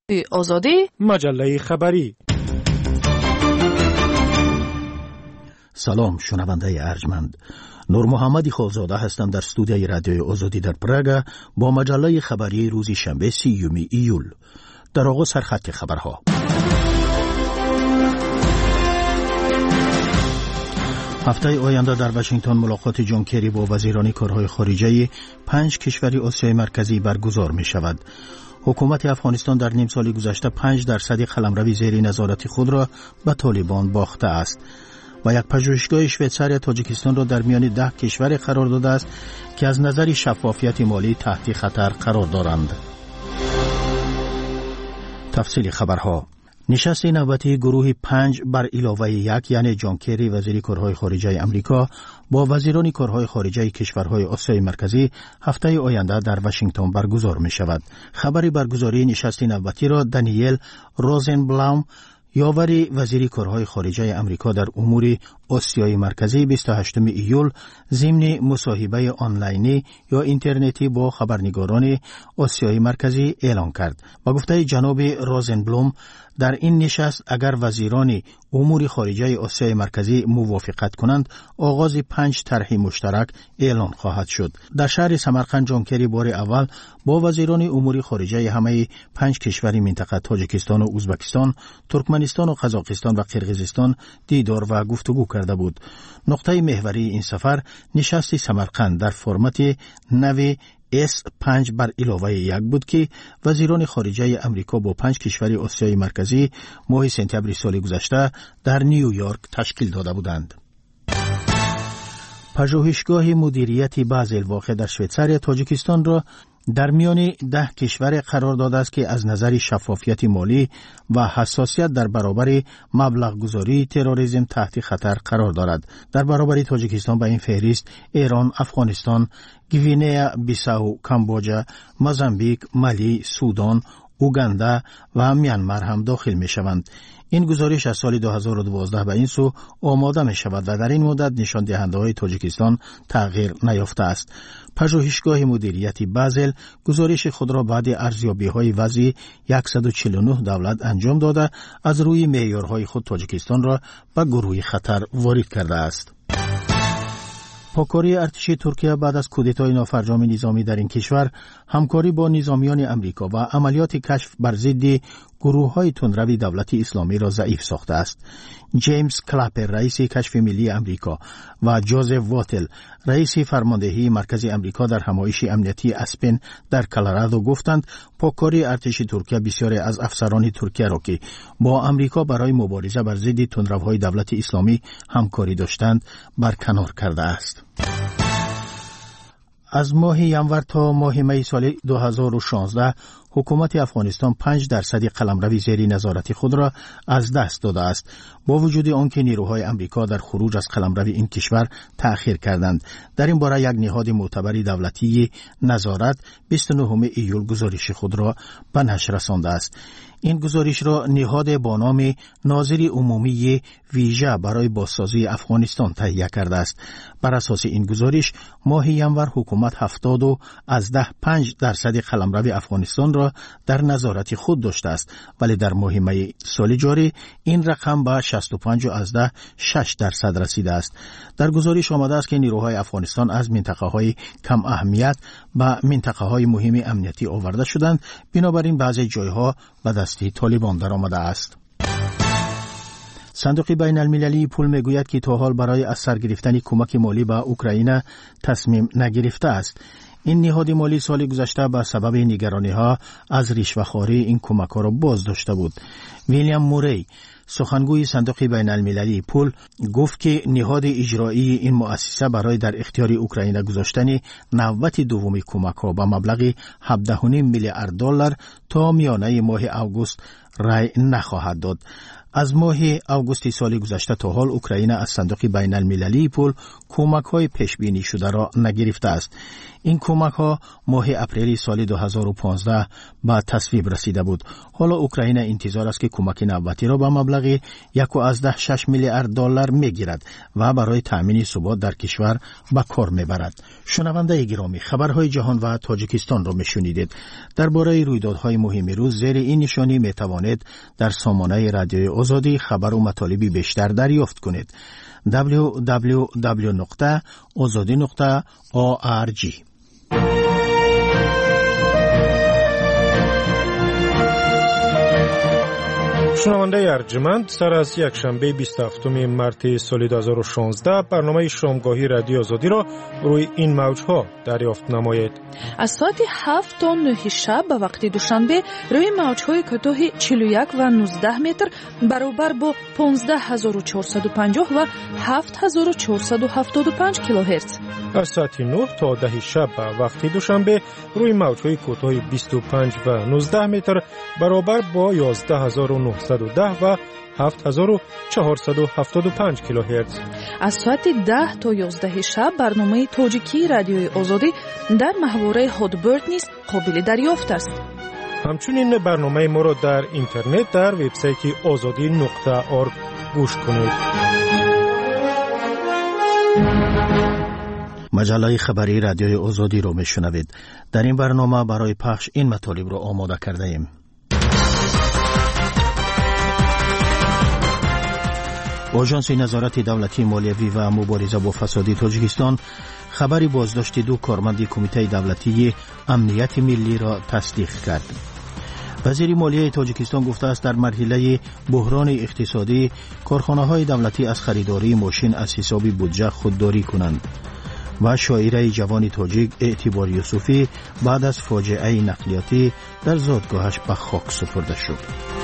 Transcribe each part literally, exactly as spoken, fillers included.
آزادی مجله خبری. سلام شنونده ارجمند، نور محمدی خالزاده هستم در استودیوی رادیوی آزادی در پراگ با مجله خبری روز شنبه سیوم ایول. در آغاز سرخط خبرها. هفته آینده در واشنگتن ملاقات جان کری با وزیران کارهای خارجه پنج کشور آسیای مرکزی برگزار می شود. حکومت افغانستان در نیم سال گذشته پنج درصد قلمروی زیر نظارت خود را به طالبان باخته است و یک پژوهشگاه شویتزار تاجیکستان را در میان ده کشور قرار داده است که از نظر شفافیت مالی تحت خطر قرار دارند. تفصیل خبرها. نشست نوبتی گروه پنج بر علاوه یک یعنی جان کری وزیر کارهای خارجه امریکا با وزیران کارهای خارجه کشورهای آسیای مرکزی هفته آینده در واشنگتن برگزار می شود. خبر برگزاری نشست نوبتی را دانیل روزنبلاوم، یاور وزیر کارهای خارجه امریکا در امور آسیای مرکزی بیست و هشتم ایول ضمن مصاحبه آنلاینی یا اینترنتی با خبرنگاران آسیای مرکزی اعلان کرد و گفته جناب روزنبلاوم در این نشست اگر وزیران امور خارجه آسیای مرکزی موافقت کنند آغاز پنج طرح مشترک اعلان خواهد شد. در شهر سمرقند جان کری بار اول با وزیران امور خارجه همه پنج کشور منطقه تاجیکستان و ازبکستان، ترکمنستان و قزاقستان و قرقیزستان دیدار و گفتگو کرده بود. نقطه محوری این سفر نشست سمرقند در فرمت نوی اس پنج بر علاوه یک بود که وزیران خارجه امریکا با پنج کشور آسیای مرکزی ماه سپتامبر سال گذشته در نیویورک تشکیل داده بودند. پژوهشگاه مدیریت بازل واقع در شویتزار تاجیکستان را در میان ده کشور قرار داده است که از نظر شفافیت مالی و حساسیت در برابر مبلغ گذاری تروریسم تحت خطر قرار دارد. در برابر تاجیکستان به این فهرست ایران، افغانستان، گوینه بیساو، کامبوجا، موزامبیک، مالی، سودان، اوگاندا و میانمار هم داخل می شوند. این گزارش از سال دو هزار و دوازده به این سو آماده می شود و در این مدت نشان دهنده های تاجیکستان تغییر نیافته است. پژوهشگاه مدیریت بازل گزارش خود را بعد ارزیابی های وضعی صد و چهل و نه دولت انجام داده از روی معیارهای خود تاجیکستان را به گروه خطر وارد کرده است. پاکاری ارتش ترکیه بعد از کودتای نافرجام نظامی در این کشور همکاری با نظامیان امریکا و عملیات کشف بر ضد گروه‌های تندرو دولت اسلامی را ضعیف ساخته است. جیمز کلاپر رئیس کشف ملی امریکا و جوزف واتل رئیس فرماندهی مرکز امریکا در همایش امنیتی اسپن در کلرادو گفتند پاکاری ارتش ترکیه بسیاری از افسران ترکیه را که با امریکا برای مبارزه بر ضد تندروهای دولت اسلامی همکاری داشتند برکنار کرده است. از ماه ینور تا ماه می سال دو هزار و شانزده حکومت افغانستان پنج درصد قلمروی زیر نظارت خود را از دست داده است، با وجود آنکه نیروهای امریکا در خروج از قلمرو این کشور تأخیر کردند. در این باره یک نهاد معتبر دولتی نظارت بیست و نهم ایول گزارش خود را به نشر رسانده است. این گزارش را نهاد با نام ناظر عمومی ویژه برای بازسازی افغانستان تهیه کرده است. بر اساس این گزارش ماه ینور حکومت هفتاد و از ده پنج درصد قلمرو افغانستان را در نظارت خود داشته است، ولی در ماه می سال جاری این رقم به شصت و پنج و از ده شش درصد رسیده است. در گزارش آمده است که نیروهای افغانستان از منطقه های کم اهمیت به منطقه های مهم امنیتی آورده شدند، بنابراین بعضی جایها به دستی طالبان در آمده است. صندوق بین المللی پول میگوید که تا حال برای از سر گرفتن کمک مالی به اوکراین تصمیم نگرفته است. این نهاد مالی سال گذشته به سبب نگرانی ها از رشوه‌خواری این کمک ها را باز داشته بود. ویلیام موری سخنگوی صندوق بین المللی پول گفت که نهاد اجرایی این مؤسسه برای در اختیار اوکراین گذاشتن نوبت دوم کمک ها به مبلغ هفده و نیم میلیارد دلار تا میانه ماه اوگوست رای نخواهد داد. از ماه آگوست سال گذشته تا حال اوکراین از صندوق بین المللی پول کمک های پیش بینی شده را نگرفته است. این کمک ها ماه اپریل سال دو هزار و پانزده به تصویب رسیده بود. حالا اوکراین انتظار است که کمک نوبتی را به مبلغ یک و شش میلیارد دلار میگیرد و برای تامین ثبات در کشور به کار میبرد. شنونده گرامی، خبرهای جهان و تاجیکستان را میشنیدید. درباره رویدادهای مهم روز زیر این نشانی میتوانید در سامانه رادیوی آزادی خبر و مطالبی بیشتر دریافت کنید. دبلیو دبلیو دبلیو نقطه آزادی نقطه او آر جی. شنونده ارجمند، سر از یک شنبه بیست و هفتم مارس سال دو هزار و شانزده برنامه شامگاهی رادیو آزادی را روی این موجها دریافت نمایید. از ساعت هفت تا نه شب به وقت دوشنبه روی موجهای کوتاه چهل و یک و نوزده متر برابر با پانزده هزار و چهارصد و پنجاه و هفت هزار و چهارصد و هفتاد و پنج کیلوهرتز. از ساعت نه تا ده شب به وقت دوشنبه روی موجهای کوتاه بیست و پنج و نوزده متر برابر با یازده هزار و نهصد و ده و هفت هزار و چهارصد و هفتاد و پنج کیلوهرتز. از ساعت ده تا یازده شب برنامه تاجیکی رادیوی آزادی در محوره هادبرد نیز قابل دریافت است. همچنین برنامه ما را در اینترنت در وبسایت آزادی نقطه اورگ گوش کنید. مجله خبری رادیوی آزادی را میشنوید. در این برنامه برای پخش این مطالب را آماده کرده ایم. آژانس نظارت دولتی مالیوی و مبارزه با فساد تاجیکستان خبری بازداشت دو کارمند کمیته دولتی امنیت ملی را تصدیق کرد. وزیر مالیه تاجیکستان گفته است در مرحله بحران اقتصادی کارخانه‌های دولتی از خریداری ماشین از حساب بودجه خودداری کنند. و شاعره جوان تاجیک اعتبار یوسفی بعد از فاجعه نقلیاتی در زادگاهش به خاک سپرده شد.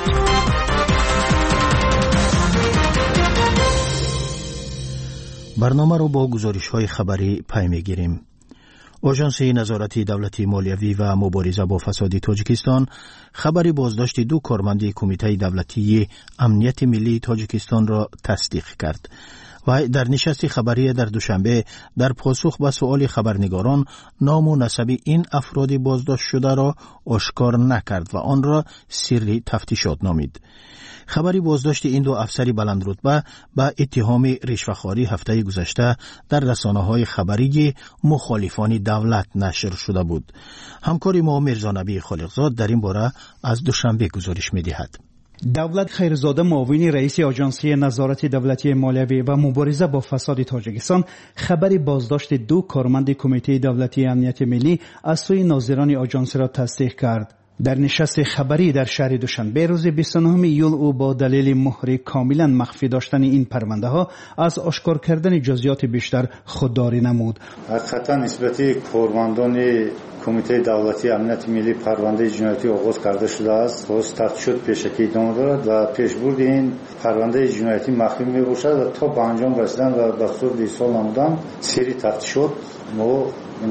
برنامه رو با گزارش‌های خبری پی می‌گیریم. آژانس نظارت دولتی مالیوی و مبارزه با فساد تاجیکستان خبری بازداشت دو کارمند کمیته دولتی امنیت ملی تاجیکستان را تصدیق کرد. و در نشست خبری در دوشنبه در پاسخ به سؤال خبرنگاران نام و نسب این افراد بازداشت شده را آشکار نکرد و آن را سری تفتیشات نامید. خبری بازداشت این دو افسر بلندرتبه با اتهام رشوه‌خواری هفته گذشته در رسانه‌های خبری مخالفان دولت نشر شده بود. همکار ما میرزا نبی خالقزاد در این باره از دوشنبه گزارش می‌دهد. دولت خیرزاده معاون رئیس آژانسی نظارت دولتی مالیوی و مبارزه با فساد تاجیکستان خبر بازداشت دو کارمند کمیته دولتی امنیت ملی از سوی ناظران آژانس را تصدیق کرد. در نشست خبری در شهر دوشنبه روز بیست و نه ایول او با دلیل مهر کاملا مخفی داشتن این پرونده ها از آشکار کردن جزئیات بیشتر خودداری نمود. حقیقتا نسبت کارمندان کمیته دولتی امنیت ملی پرونده جنایتی آغاز کرده شده است. باز تفتیشات پیشکی ادامه دارد و پیشبرد این پرونده جنایتی مخفی می باشد و تا به انجام رسیدن و دستور ایصال نمودن سری تفتیشات ما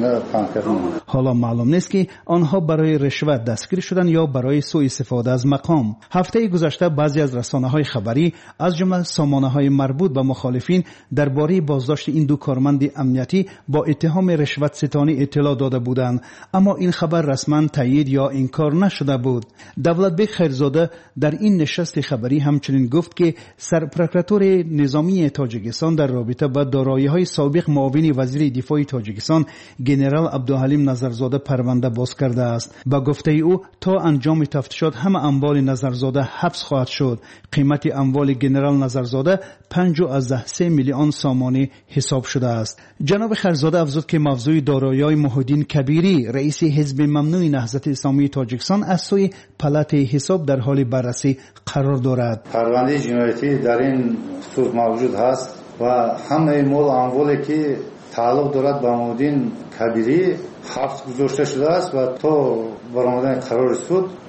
حالا معلوم نیست که آنها برای رشوت دستگیر شدن یا برای سوء استفاده از مقام. هفته گذشته بعضی از رسانه‌های خبری از جمله سامانه‌های مربوط به مخالفین درباره بازداشت این دو کارمند امنیتی با اتهام رشوت ستانی اطلاع داده بودند، اما این خبر رسما تایید یا انکار نشده بود. دولت بیگ خیرزاده در این نشست خبری همچنین گفت که سرپرکراتور نظامی تاجیکستان در رابطه با دارایی‌های سابق معاون وزیر دفاع تاجیکستان گنرال عبدالحلیم نظرزاده پرونده باز کرده است. با گفته او تا انجام تفتیشات همه اموال نظرزاده حبس خواهد شد. قیمت اموال گنرال نظرزاده پنج از سه میلیون سامانی حساب شده است. جناب خیرزاده افزود که موضوع دارایی‌های محیدین کبیری رئیس حزب ممنوع نهضت اسلامی تاجیکستان از سوی پلات حساب در حال بررسی قرار دارد. پرونده جنایتی در این صورت موجود است و همه مال اموالی که تعلق دارد به محیدین کبیری حبس گذاشته شده است و تا برآمدن قرار سود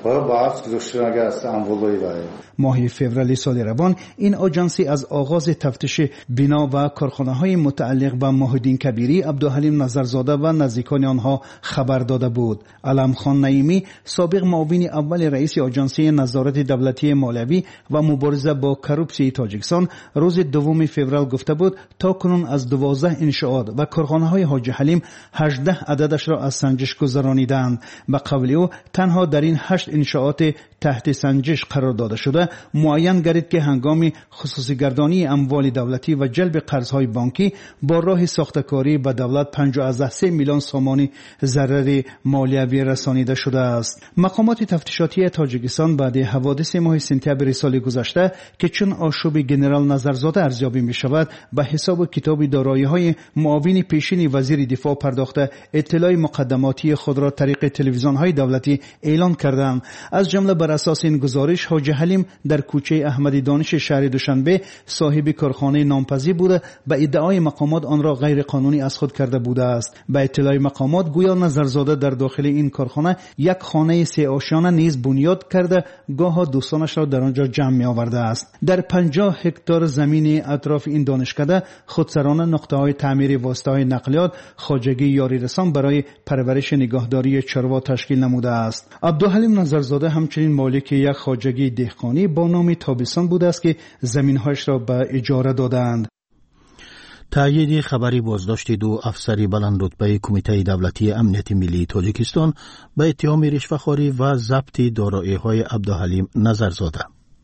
و بعد گذاشتن اگر از اموالای داره. ماه فوریه سال روان این آژانسی از آغاز تفتیش بنا و کارخانه‌های متعلق به محیدین کبیری، عبدالحلیم نظرزاده و نزدیکان آنها خبر داده بود. علم خان نعیمی، سابق معاون اول رئیس آژانسی نظارت دولتی مالیوی و مبارزه با کروپسی تاجیکستان روز دوم فوریه گفته بود تا کنون از دوازده انشاءات و کارخانه‌های حاجی حلیم هجده عددش را از سنجش گذرانیدند. به قول او تنها در این هشت انشاءات تحت سنجش قرار داده شده معین گردید که هنگام خصوصی گردانی اموال دولتی و جلب قرضهای بانکی با راه ساختکاری به دولت پنجاه و سه میلیون سامانی ضرر مالیوی رسانیده شده است. مقامات تفتیشاتی تاجیکستان بعد حوادث ماه سپتامبر سال گذشته که چون آشوب گنرال نظرزاده ارزیابی می شود به حساب کتاب دارایی‌های معاون پیشین وزیر دفاع پرداخته اطلاع مقدماتی خود را طریق تلویزیون‌های دولتی اعلان کردند. از جمله بر اساس این گزارش حاجی حلیم در کوچه احمدی دانش شهر دوشنبه صاحب کارخانه نامپذیر بوده، به ادعای مقامات آن را غیر قانونی از خود کرده بوده است. به اطلاع مقامات گویا نظرزاده در داخل این کارخانه یک خانه سه آشیانه نیز بنیاد کرده، گاه دوستانش را در آنجا جمع می آورده است. در پنجاه هکتار زمین اطراف این دانشکده خودسرانه نقطه‌های تعمیر واسطه‌های نقلیات خواجگی یاری رسان برای پرورش نگهداری چروا تشکیل نموده است. عبدالحلیم نظرزاده همچنین مالک یک خواجگی دهقانی با نام تابستان بوده است که زمین‌هایش را به اجاره دادند. تأیید خبری بازداشت دو افسری بلند رتبه کمیته دولتی امنیت ملی تاجیکستان به اتهام رشوه‌خواری و ضبط دارایی‌های عبدالحلیم نظرزاده.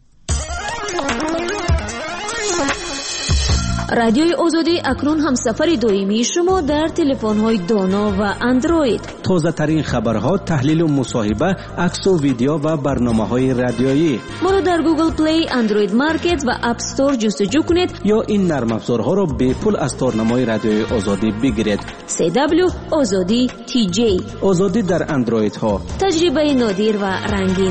رادیوی آزادی اکنون هم سفر دائمی شما در تلفن‌های دانا و اندروید. تازه ترین خبرها، تحلیل و مصاحبه، عکس و ویدیو و برنامه‌های رادیویی. ما را در گوگل پلی، اندروید مارکت و اپ استور جستجو کنید یا این نرم افزارها را به پول از تارنمای رادیوی آزادی بگیرید. سی دبلیو آزادی تی جی. آزادی در اندروید ها. تجربه نادر و رنگین.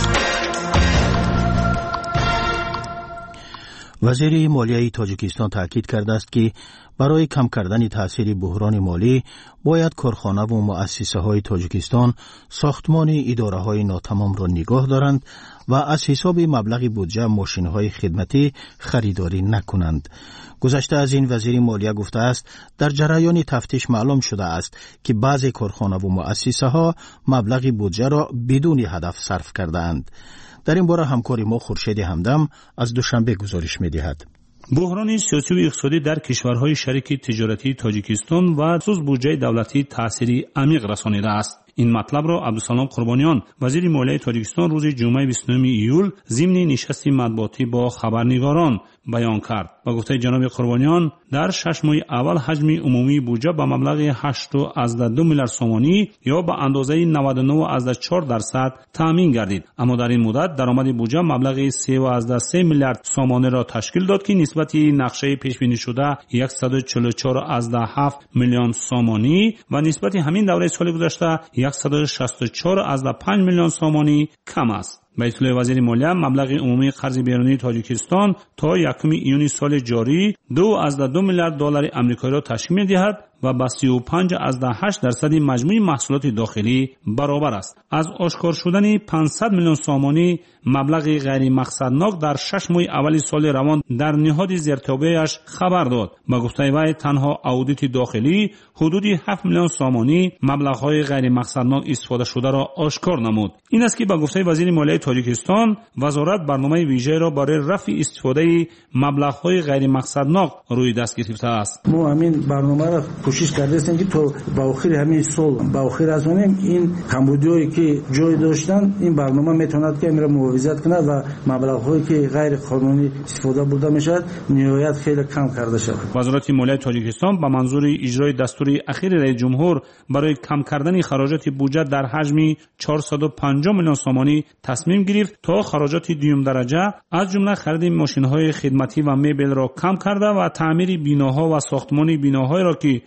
وزیر مالیه تاجیکستان تاکید کرده است که برای کم کردن تاثیر بحران مالی باید کارخانه و مؤسسه های تاجیکستان ساختمان اداره های ناتمام را نگاه دارند و از حساب مبلغ بودجه ماشین های خدمتی خریداری نکنند. گذشته از این وزیر مالیه گفته است در جریان تفتیش معلوم شده است که بعضی کارخانه و مؤسسه ها مبلغ بودجه را بدون هدف صرف کرده اند. در این باره همکار ما خورشید همدم از دوشنبه گزارش می‌دهد. بحران سیاسی و اقتصادی در کشورهای شریک تجارتی تاجیکستان و خصوص بودجه دولتی تأثیری عمیق رسانیده است. این مطلب را عبدالسلام قربانیان وزیر مالیه تاجیکستان روز جمعه بیست و نهم ایول ضمن نشست مطبوعاتی با خبرنگاران بیان کرد و گفته جناب قربانیان در شش ماه اول حجم عمومی بودجه به مبلغ هشت و دو میلیارد سومانی یا به اندازه نود و نه و چهار درصد تامین گردید، اما در این مدت درآمد بودجه مبلغ سه و سه میلیارد سومانی را تشکیل داد که نسبت نقشه پیش بینی شده صد و چهل و چهار و هفت میلیون سومانی و نسبت همین دوره سال گذشته صد و شصت و چهار و پنج میلیون سومانی کم است. به اطلاع وزیر مالیه مبلغ عمومی قرض بیرونی تاجیکستان تا یکم ایونی سال جاری دو و دو میلیارد دلار آمریکایی را تشکیل می‌دهد و با سی و پنج و هشت درصد مجموع محصولات داخلی برابر است. از آشکار شدن پانصد میلیون سومانی مبلغ غیر مقصدناک در شش ماه اول سال روان در نهاد زیرتابه‌اش خبر داد. با گفته وی تنها اودیت داخلی حدود هفت میلیون سومانی مبلغ‌های غیر مقصدناک استفاده شده را آشکار نمود. این است که با گفته وزیر مالیه تاجیکستان وزارت برنامه ویژه را برای رفع استفاده مبلغ‌های غیر مقصدناک روی دست گرفته است. ما همین برنامه را کوشش کرده هستیم که تا با آخر همین سال با آخر از اون این کمبودیایی که جای داشتن این برنامه میتواند که امر معاوضت کنه و مبلغ‌هایی که غیر قانونی استفاده برده میشد نهایت خیلی کم کرده شود. وزارت مالیه تاجیکستان با منظور اجرای دستور اخیر رئیس جمهور برای کم کردن خراجات بودجه در حجم چهارصد و پنجاه میلیون سومانی تصمیم گرفت تا خراجات دوم درجه از جمله خرید ماشین‌های خدمتی و مبل را کم کرده و تعمیر بناها و ساختمان بناهایی را که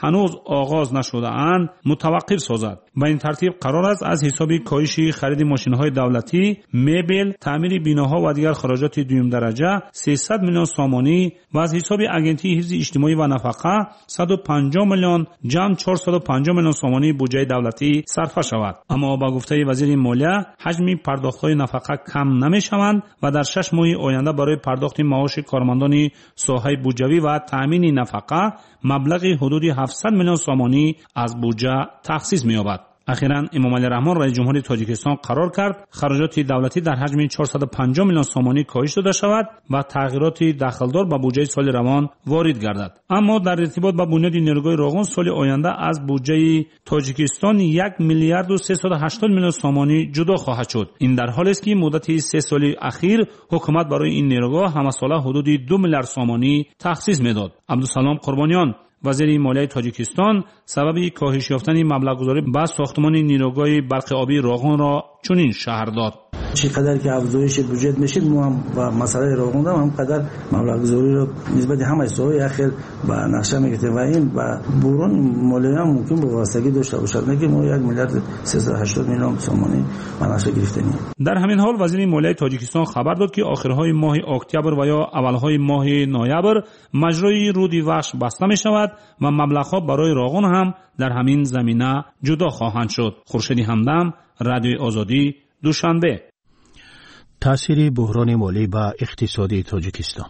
هنوز آغاز نشده اند متوقف سازد. به این ترتیب قرار است از حساب کاهش خرید ماشین‌های دولتی، مبل، تعمیر بیناها و دیگر خراجات دوم درجه سیصد میلیون سامانی و از حساب اگنتی حفظ اجتماعی و نفقه صد و پنجاه میلیون جمع چهارصد و پنجاه میلیون سامانی بودجه دولتی صرف شود. اما با گفته وزیر مالیه حجم پرداخت‌های نفقه کم نمی‌شوند و در شش ماه آینده برای پرداخت معاش کارمندان ساحه بودجوی و تامین نفقه مبلغ حدود هفتصد میلیون سامانی از بودجه تخصیص می‌یابد. اخیراً امام علی رحمان رئیس جمهور تاجیکستان قرار کرد خراجات دولتی در حجم چهارصد و پنجاه میلیون سامانی کاهش داده شود و تغییرات دخلدار به بودجه سال روان وارد گردد. اما در ارتباط با بنیاد نیروگاه راغون سال آینده از بودجه تاجیکستان یک میلیارد و سیصد و هشتاد میلیون سامانی جدا خواهد شد. این در حالی است که مدت سه سال اخیر حکومت برای این نیروگاه همساله حدود دو میلیارد سامانی تخصیص میداد. عبدالسلام قربانیان وزیر مالیه تاجیکستان سبب کاهش یافتن مبلغ گذاری به ساختمان نیروگاه برق آبی راغون را چنین شرح داد: چقدر که افزایش بودجه میشه ما هم با مسئله راغون هم قدر مبلغ گذاری رو نسبت همه سوهای اخیر با نقشه میگیره و این با برون مالیه هم ممکن به واسطگی داشته باشد، نه که ما یک میلیارد سیصد و هشتاد میلیون سامانی با نقشه گرفتنی. در همین حال وزیر مالیه تاجیکستان خبر داد که آخرهای ماه اکتبر و یا اولهای ماه نوامبر مجرای رودی وحش بسته می شود و مبلغ‌ها برای راغون هم در همین زمینه جدا خواهند شد. خورشید همدم، رادیو آزادی، دوشنبه. تأثیر بحران مالی و اقتصادی تاجیکستان.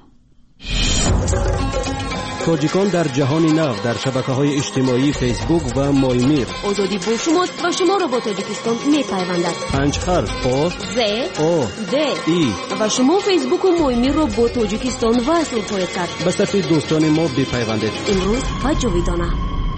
تاجیکان در جهان نو در شبکه‌های اجتماعی فیسبوک و مایمیر. آزادی با شما و شما را با تاجیکستان می‌پیوندد. پنج حرف آ ز او د ای و شما فیسبوک و مایمیر را با تاجیکستان وصل خواهید کرد. به صفحه دوستان ما بپیوندید. امروز و جاویدانه.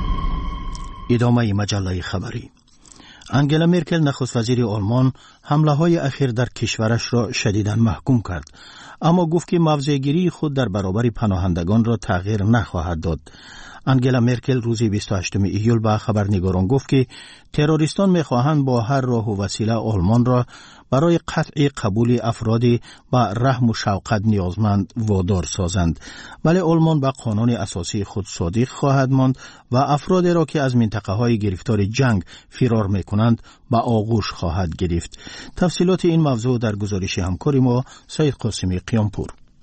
ادامه مجله خبری. انگلا مرکل نخست وزیر آلمان حمله های اخیر در کشورش را شدیداً محکوم کرد، اما گفت که موضع‌گیری خود در برابر پناهندگان را تغییر نخواهد داد. انگلا مرکل روز بیست و هشتم ایول به خبرنگاران گفت که تروریستان می‌خواهند با هر راه و وسیله آلمان را برای قطع قبول افرادی با رحم و شفقت نیازمند وادار سازند، ولی آلمان به قانون اساسی خود صادق خواهد ماند و افرادی را که از منطقه‌های گرفتار جنگ فرار می‌کنند به آغوش خواهد گرفت. تفصیلات این موضوع در گزارش همکار ما سید قاسمی قیامپور.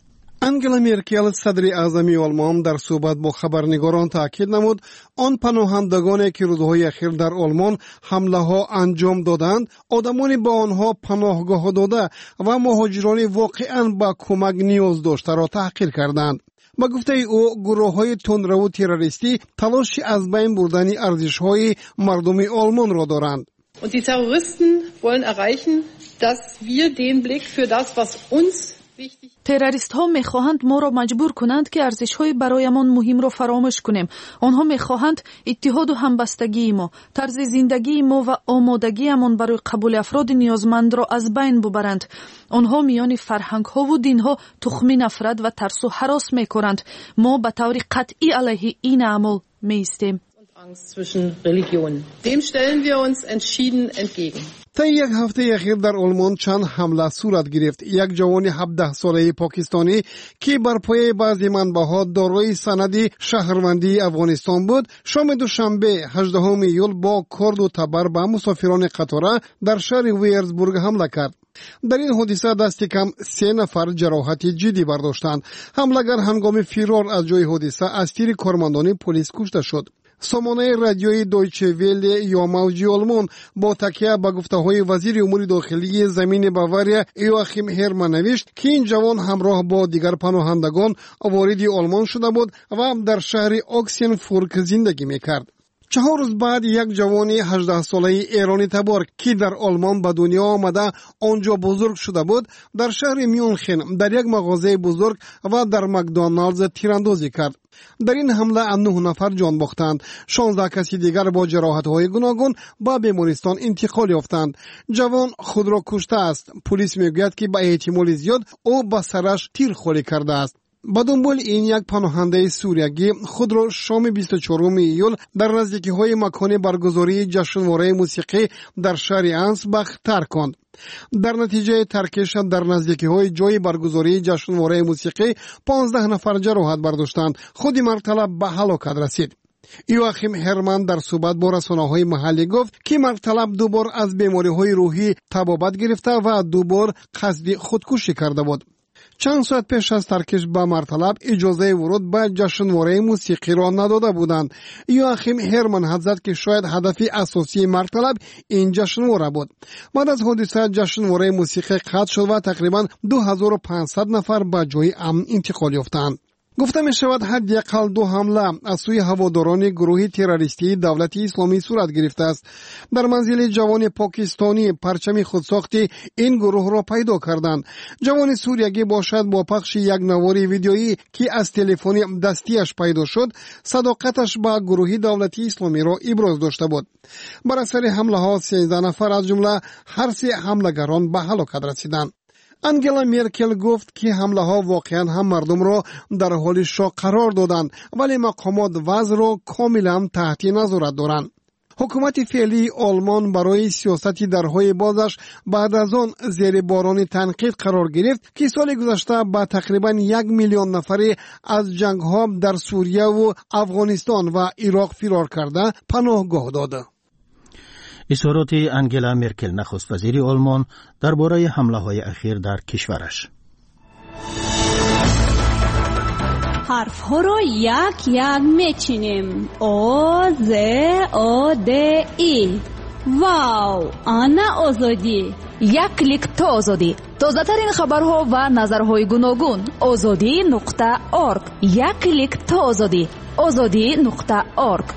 انگلا مرکل صدر اعظم آلمان در صحبت با خبرنگاران تاکید نمود آن پناهندگانی که روزهای اخیر در آلمان حمله ها انجام دادند آدمانی با آنها پناهگاه داده و مهاجران واقعا با کمک نیاز داشته را تحقیر کردند. با گفته او گروه های تندرو تروریستی تلاش از بین بردن ارزش های مردم آلمان را دارند. Und die Terroristen wollen erreichen, dass wir den Blick für das, was uns تروریست ها می خواهند ما را مجبور کنند که ارزش های برایمان مهم را فراموش کنیم. آنها می خواهند اتحاد و همبستگی ما، طرز زندگی ما و آمادگیمان برای قبول افراد نیازمند را از بین ببرند. آنها میان فرهنگ ها و دین ها تخم نفرت و ترس و هراس می کنند. ما به طور قطعی علیه این عمل می ایستیم. zwischen Religionen. Dem stellen wir uns entschieden entgegen. تا یک هفته اخیر در آلمان چند حمله صورت گرفت. یک جوان هفده ساله پاکستانی که بر پایه بعضی منبع‌ها دارای سند شهروندی افغانستان بود، شام دوشنبه هجدهم ایول با کرد و تبر به مسافران قطاره در شهر ویرزبورگ حمله کرد. در این حادثه دست کم سه نفر جراحت جدی برداشتند. حمله‌گر هنگام فرار از جای حادثه از تیر کارمندان پلیس کشته شد. سامانه رادیویی دویچه وله یا موجی آلمان با تکیه به گفته‌های وزیر امور داخلی زمین باواریا یواخیم هرمان نوشت که این جوان همراه با دیگر پناهندگان وارد آلمان شده بود و در شهر اکسنفورک زندگی میکرد. چهار روز بعد یک جوان هجده ساله ایرانی تبار که در آلمان به دنیا آمده آنجا بزرگ شده بود در شهر میونخن در یک مغازه بزرگ و در مکدونالدز تیراندازی کرد. در این حمله نه نفر جان باختند. شانزده کسی دیگر با جراحت‌های گوناگون به بیمارستان انتقال یافتند. جوان خود را کشته است. پلیس میگوید که به احتمال زیاد او به سرش تیرخوری کرده است. با دنبال این یک پناهنده سوریایی خود را شام بیست و چهارم ایول در نزدیکی‌های مکان برگزاری جشنواره موسیقی در شهر انسبخ ترک کند. در نتیجه ترکش در نزدیکی‌های جای برگزاری جشنواره موسیقی پانزده نفر جراحت برداشتند. خود مرد طلب به هلاکت رسید. یواخیم هرمن در صحبت با رسانه‌های محلی گفت که مرطلب دوبار از بیماری‌های روحی تبابت گرفته و دوبار قصد خودکشی کرده بود. چند ساعت پیش از ترکش به مرطلب اجازه ورود به جشنواره موسیقی را نداده بودند. یواخیم هرمن حد زد که شاید هدف اساسی مرطلب این جشنواره بود. بعد از حادثه جشنواره موسیقی قطع شد و تقریبا دو هزار و پانصد نفر به جای امن انتقال یافتند. گفته می شود حداقل دو حمله از سوی هواداران گروه تروریستی دولت اسلامی صورت گرفته است. در منزل جوان پاکستانی پرچم خودساختی این گروه را پیدا کردند. جوان سوریایی باشد با پخش یک نوار ویدیویی که از تلفن دستیش پیدا شد صداقتش با گروه دولت اسلامی را ابراز داشته بود. بر اثر حمله ها سیزده نفر از جمله هر سه حملگران به هلاکت رسیدند. انگلا مرکل گفت که حمله ها واقعا هم مردم را در حال شوق قرار دادند ولی مقامات وضع را کاملا تحت نظارت دارند. حکومت فعلی آلمان برای سیاست درهای بازش بعد از آن زیر باران تنقید قرار گرفت که سال گذشته به تقریبا یک میلیون نفری از جنگ ها در سوریه و افغانستان و عراق فرار کرده پناهگاه داده. اظهارات انگلا مرکل نخست وزیر آلمان درباره حمله های اخیر در کشورش. حرف ها را یک یک میچینیم. او ز او د ای. واو، آنا آزادی. یک کلیک تا آزادی. تازه ترین خبرها و نظرهای گوناگون. آزادی نقطه اورگ. یک کلیک تا آزادی. آزادی نقطه اورگ.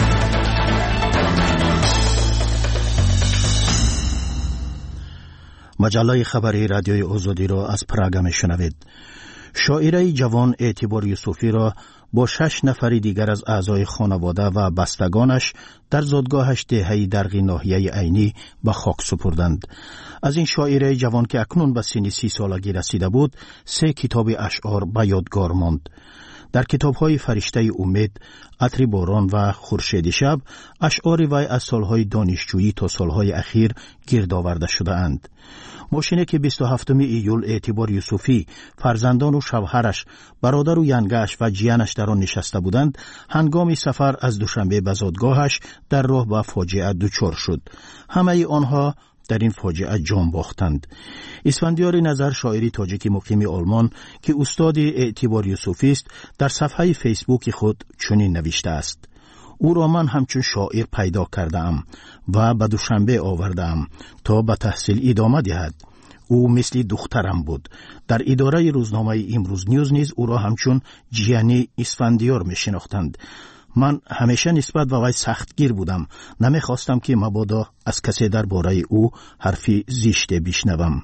مجله خبری رادیوی آزادی را از پراگ میشنوید. شاعره جوان اعتبار یوسفی را با شش نفر دیگر از اعضای خانواده و بستگانش در زادگاهش دهه‌ای درغی ناحیه عینی به خاک سپردند. از این شاعره جوان که اکنون به سن سی سالگی رسیده بود، سه کتاب اشعار به یادگار ماند. در کتاب‌های فرشته امید، عطر باران و خورشید شب، اشعار وی از سالهای دانشجویی تا سالهای اخیر گرد آورده شده اند. ماشینی که بیست و هفتم ایول اعتبار یوسفی، فرزندان و شوهرش، برادر و ینگه‌اش و جیانش در آن نشسته بودند، هنگام سفر از دوشنبه به زادگاهش در راه به فاجعه دچار شد. همه آنها در این فاجعه جان باختند. اسفندیار نظر، شاعری تاجیک مقیم آلمان که استاد اعتبار یوسفی است، در صفحه فیسبوک خود چنین نوشته است: او را من همچون شاعر پیدا کردم و به دوشنبه آوردم تا به تحصیل ادامه دهد. او مثل دخترم بود. در اداره روزنامه امروز نیوز نیز او را همچون جیانی اسفندیار می شناختند. من همیشه نسبت به وی سختگیر بودم. نمیخواستم که مبادا از کسی درباره او حرفی زشت بشنوم.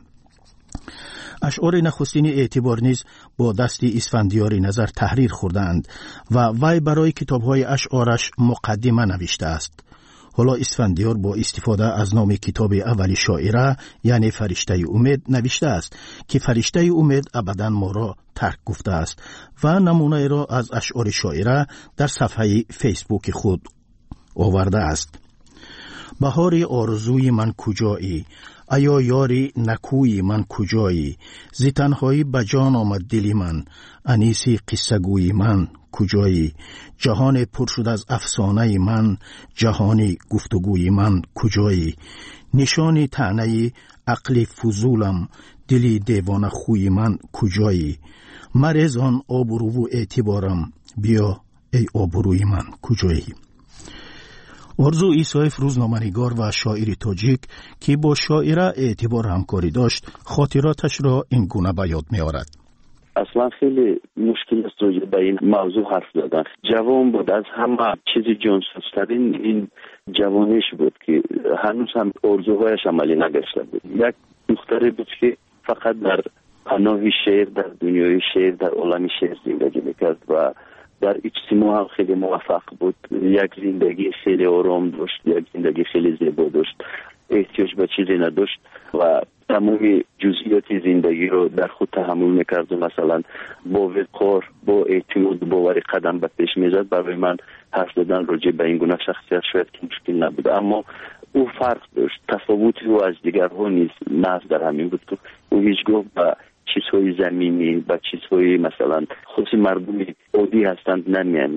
اشعار نخستین اعتبار نیز با دست اسفندیار نظر تحریر خوردند و وی برای کتاب‌های اشعارش مقدمه نوشته است. حالا اسفندیار با استفاده از نام کتاب اولی شاعره یعنی فرشته امید نوشته است که فرشته امید ابدا ما را ترک گفته است و نمونه را از اشعار شاعره در صفحه فیسبوک خود آورده است. بهار آرزوی من کجایی، ایا یاری نکوی من کجایی، زی تنهایی بجان آمد دلی من، انیسی قصه گوی من کجایی، جهان پر شد از افسانه من، جهانی گفتگوی من کجایی، نشانی طعنه عقل فضولم، دلی دیوانه خوی من کجایی، مریض آن آبرو و اعتبارم، بیا ای آبروی من کجایی. آرزو ایسایف روزنامه‌نگار و شاعر تاجیک که با شاعره اعتبار همکاری داشت، خاطراتش را این گونه به یاد می‌آورد. اصلا خیلی مشکل است روی به این موضوع حرف زدن. جوان بود، از همه چیزی جانسوزترین این جوانیش بود که هنوز هم آرزوهایش عملی نگشته بود. یک دختری بود که فقط در پناه شعر، در دنیای شعر، در عالم شعر زندگی میکرد و در اجتماع هم خیلی موفق بود. یک زندگی خیلی آرام داشت، یک زندگی خیلی زیبا داشت، احتیاج به چیزی نداشت و تمام جزئیات زندگی رو در خود تحمل میکرد و مثلا با وقار، با اعتماد، باور قدم به پیش میزد. برای من حرف زدن راجع به این گونه شخصیت شاید که مشکل نبود، اما او فرق داشت. تفاوتی او از دیگرها نیز محض در همین بود که او هیچگاه به چیزهای زمینی، به چیزهای مثلا خصوصی مردمی عادی هستند نمیاندیشید.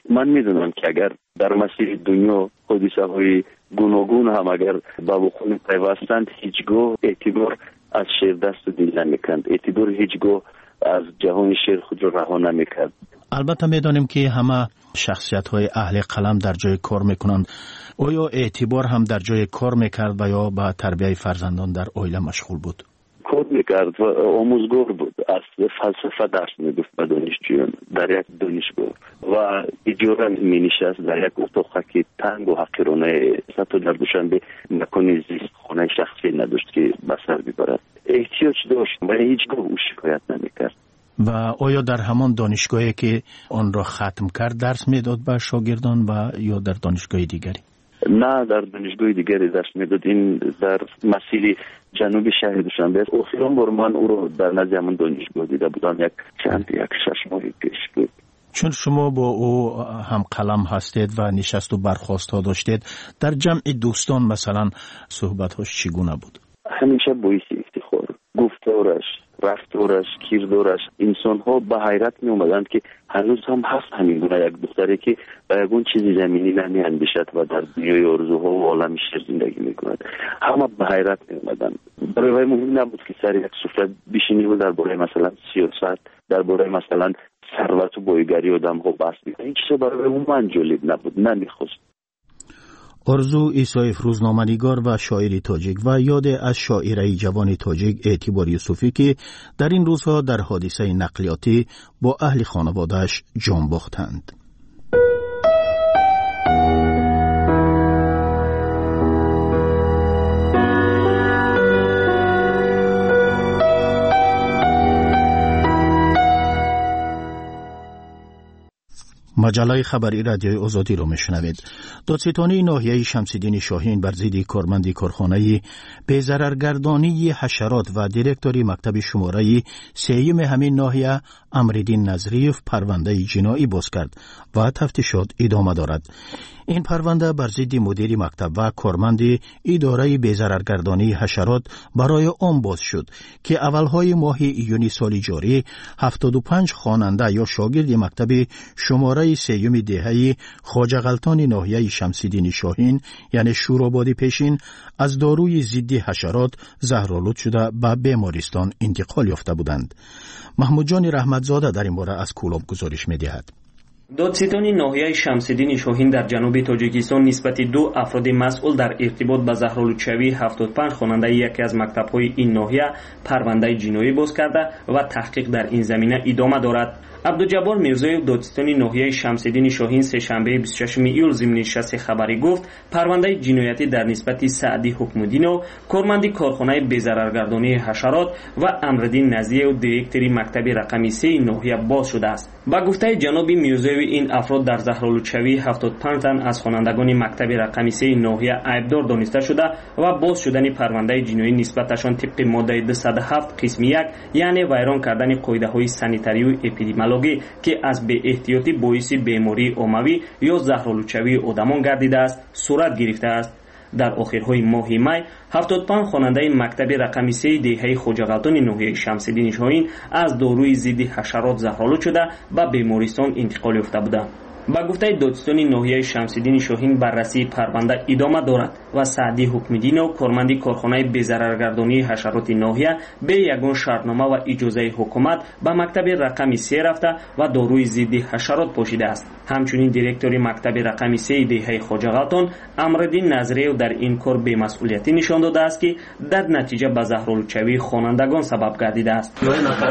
من میدونم که اگر در مسیر دنیا حادثه های گوناگون هم اگر با وقوع پیوستند، هیچگاه اعتبار از شعر دست و دل نمیکند، اعتبار هیچگاه از جهان شعر خود را رها نمیکرد. البته میدانیم که همه شخصیت های اهل قلم در جای کار میکنند. آیا اعتبار هم در جای کار میکرد و یا با تربیت فرزندان در عائله مشغول بود؟ کار میکرد و آموزگار بود. از فلسفه درس میگفت به دانشجویان در یک دانشگاه و اجاره مینشست در یک اتاق که تنگ و حقیرانه حتی در دوشنبه مکان زیست خانه شخصی نداشت که به سر ببرد. احتیاج داشت و هیچگاه او شکایت نمیکرد. و آیا در همان دانشگاهی که آن را ختم کرد درس میداد به شاگردان و یا در دانشگاه دیگری؟ نه، در دانشگاه دیگری درس میداد. این در مسیر جنوب شهر دوشنبه است. آخرین بار من او را در نزد همون دانشگاه دیده بودم، یک چند یک شش ماه پیش بود. چون شما با او هم قلم هستید و نشست و برخاست ها داشتید، در جمع دوستان مثلا صحبت هاش چگونه بود؟ همیشه باعث افتخار، گفتارش، رفتارش، کردارش، انسان ها به حیرت می اومدند که هنوز هم هست همین گونه یک دختری که به یگون چیزی زمینی نمی اندیشد و در دنیای آرزوها و عالم شعر زندگی می کند. همه به حیرت می اومدند. برای وی مهم نبود که سر یک سفره بشینی و درباره مثلا سیاست، درباره مثلا ثروت و بایگری آدم ها بحث می‌کنه. این چیزا برای من جالب نبود، نمیخواست. آرزو ایسایف روزنامه‌نگار و شاعر تاجیک و یاد از شاعره جوان تاجیک اعتبار یوسفی که در این روزها در حادثه نقلیاتی با اهل خانواده‌اش جان باختند. مجله خبری رادیوی آزادی رو میشنوید. دادستانی ناحیه شمس‌الدین شاهین بر ضد کارمند کارخانه بی‌ضررگردانی حشرات و دیرکتوری مکتب شماره سیوم همین ناحیه امرالدین نظریف پرونده جنایی باز کرد و تفتیشات ادامه دارد. این پرونده بر ضد مدیر مکتب و کارمند اداره بی‌ضررگردانی حشرات برای آن باز شد که اولهای ماه ایونی سال جاری هفتاد و پنج خواننده یا شاگرد مکتب شماره سیوم دهه خواجه غلطان ناحیه شمس‌الدین شاهین یعنی شورابادی پیشین از داروی ضد حشرات زهرآلود شده به بیمارستان انتقال یافته بودند. محمود جان رحمتزاده در این باره از کولاب گزارش می‌دهد. دادستانی ناحیه شمس‌الدین شاهین در جنوب تاجیکستان نسبت دو افراد مسئول در ارتباط با زهرآلودشوی هفتاد و پنج خواننده یکی از مکتب‌های این ناحیه پرونده جنایی باز کرده و تحقیق در این زمینه ادامه دارد. عبدالجبار میرزایف دادستانی ناحیه شمس‌الدین شاهین سه شنبه بیست و ششم ایول ضمن نشست خبری گفت پرونده جنایتی در نسبت سعدی حکم‌الدین کارمند کارخانه بی‌ضررگردانی حشرات و امرالدین نظریف دیرکتوری مکتب رقمی سه ناحیه باز شده است. با گفته جناب میرزایف این افراد در زهرآلودشوی هفتاد و پنج تن از خوانندگان مکتب رقمی سه ناحیه عیبدار دانسته شده و باز شدن پرونده جنایی نسبتشان طبق ماده دویست و هفت قسم یک یعنی ویران کردن قاعده‌های سانیتاری و اپیدمیولوژی که از بی احتیاطی باعث بیماری عمومی یا زهرآلودشوی آدمان گردیده است صورت گرفته است. در آخرهای ماه می هفتاد و پنج خواننده مکتب رقمی سه دهه خواجه غلطان ناحیه شمس‌الدین شاهین از داروی ضد حشرات زهرآلود شده به بیمارستان انتقال یافته بودند. با گفته دادستانی ناحیه شمس‌الدین شاهین بررسی پرونده ادامه دارد و سعدی حکم‌الدین و کارمند کارخانه بی‌ضررگردانی حشرات ناحیه به یگان شرطنامه و اجازه حکومت به مکتب رقمی سه رفته و داروی ضد حشرات پاشیده است. همچنین دیرکتوری مکتب رقمی سه دهه خواجه غلطان امرالدین نظریف در این کار بی‌مسئولیتی نشان داده است که در نتیجه به زهرآلودشوی خوانندگان سبب گردیده است.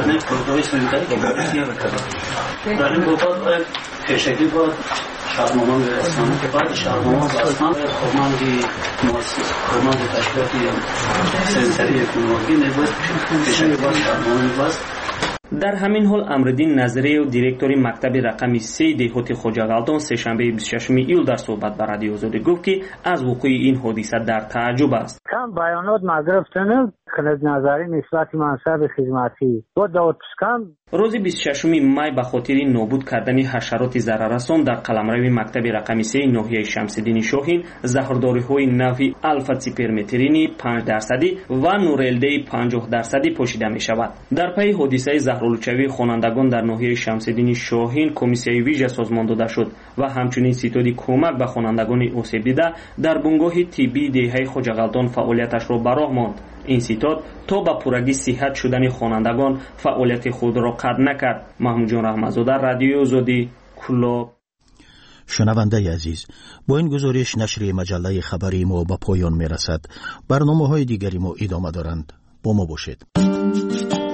پیشگی بود شهرنامه رسانه که بعد شهرنامه رسانه کارمندی مؤسس کارمند تشکیلاتی سنسری اکونومی نبود پیشگی بود شهرنامه بود. در همین حال امرالدین نظریف دیرکتوری مکتب رقمی سه دهات خواجه غلطان سه شنبه بیست و ششم ایول در صحبت با رادیو آزادی گفت که از وقوع این حادثه در تعجب است. کم بیانات ما گرفتن خلد نظری نسبت منصب خدمتی و دادپسکم. روز بیست و ششم می به خاطر نابود کردن حشرات ضرررسان در قلمرو مکتب رقم سه ناحیه شمس‌الدین شاهین زهرداری‌های نوعی الفا سیپرمترین پنج درصدی و نورلدی پنجاه درصدی پوشیده می‌شود. در پی حادثه زهرآلودشوی خوانندگان در ناحیه شمس‌الدین شاهین کمیسیون ویژه سازمان داده شد و همچنین ستاد کمک به خوانندگان آسیب دیده در بنگاه طبی دهه خواجه غلطان فعالیتش را براه ماند. این ستاد تا به پورگی صحت شدن خوانندگان فعالیت خود را قطع نکرد. محمود جان رحمت‌زاده، رادیو آزادی، کلاب. شنونده عزیز، با این گزارش نشر مجله خبری ما به پایان می رسد. برنامه های دیگری ما ادامه دارند. با ما باشید.